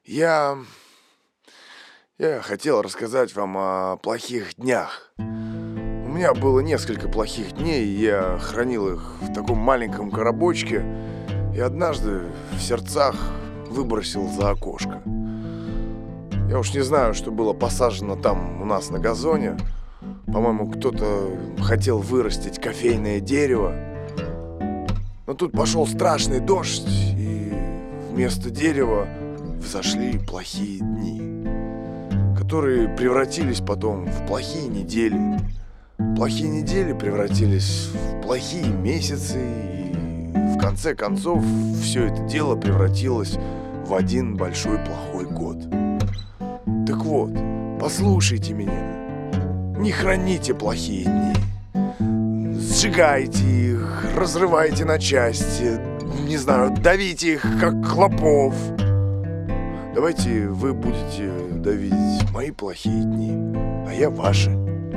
Я я хотел рассказать вам о плохих днях. У меня было несколько плохих дней, и я хранил их в таком маленьком коробочке и однажды в сердцах выбросил за окошко. Я уж не знаю, что было посажено там у нас на газоне. По-моему, кто-то хотел вырастить кофейное дерево. Но тут пошел страшный дождь, и вместо дерева взошли плохие дни, которые превратились потом в плохие недели. Плохие недели превратились в плохие месяцы, и в конце концов все это дело превратилось в один большой плохой год. Так вот, послушайте меня. Не храните плохие дни. Сжигайте их, разрывайте на части, не знаю, давите их, как клопов. Давайте вы будете давить мои плохие дни, а я ваши.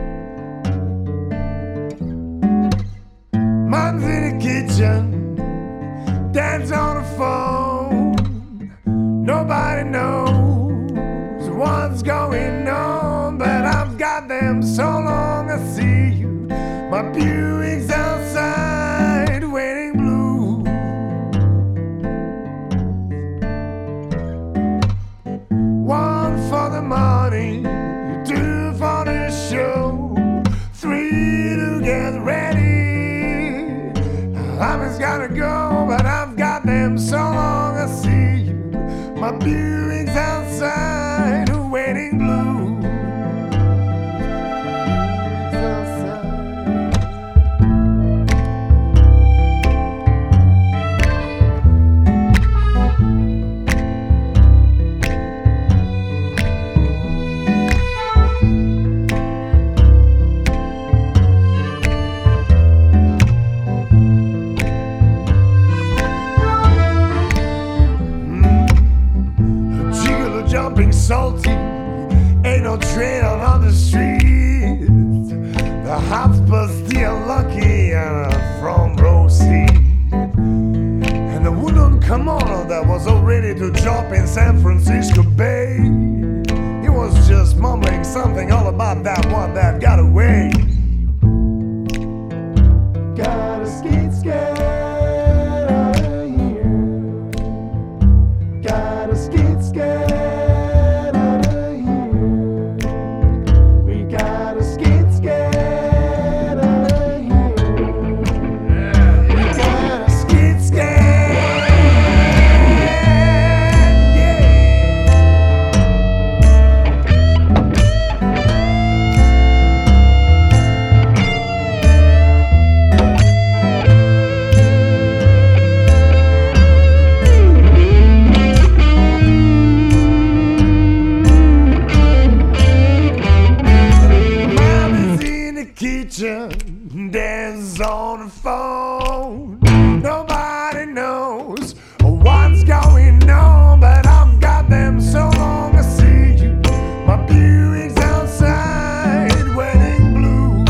Mom's in the kitchen, Dad's on the phone. Nobody knows what's going on, but I've got them so long I see you. My Buick's outside waiting blue. One for the money, two for the show, three to get ready. I just gotta go, but I've got them so long I see you. My Buick's outside waiting blue. Jumping salty, ain't no train on the street. The hotspot's still lucky and a front row seat. And the wooden kimono that was all ready to drop in San Francisco Bay, he was just mumbling something all about that one that got away. Gotta skate out of here. Gotta skate. Dad's on the phone. Nobody knows what's going on, but I've got them so long I see you. My Buick's outside waiting blue.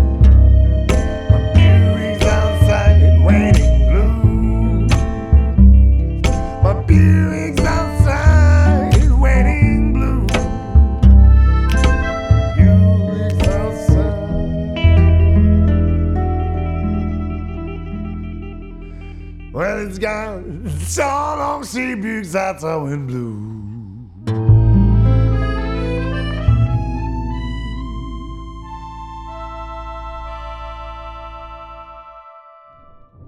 My Buick's outside waiting blue. My Buick's outside waiting blue. Buick's outside. Well, it's gone so long, see Buick's outside in blue.